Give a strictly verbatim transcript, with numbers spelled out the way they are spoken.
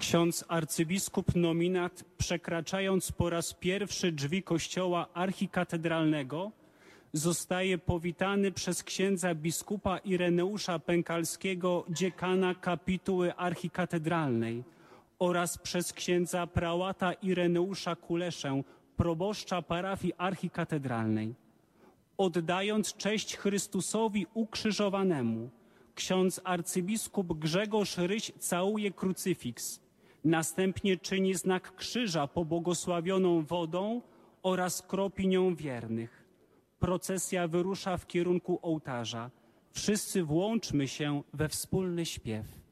Ksiądz arcybiskup nominat, przekraczając po raz pierwszy drzwi kościoła archikatedralnego, zostaje powitany przez księdza biskupa Ireneusza Pękalskiego, dziekana kapituły archikatedralnej, oraz przez księdza prałata Ireneusza Kuleszę, proboszcza parafii archikatedralnej. Oddając cześć Chrystusowi ukrzyżowanemu, ksiądz arcybiskup Grzegorz Ryś całuje krucyfiks. Następnie czyni znak krzyża pobłogosławioną wodą oraz kropi nią wiernych. Procesja wyrusza w kierunku ołtarza. Wszyscy włączmy się we wspólny śpiew.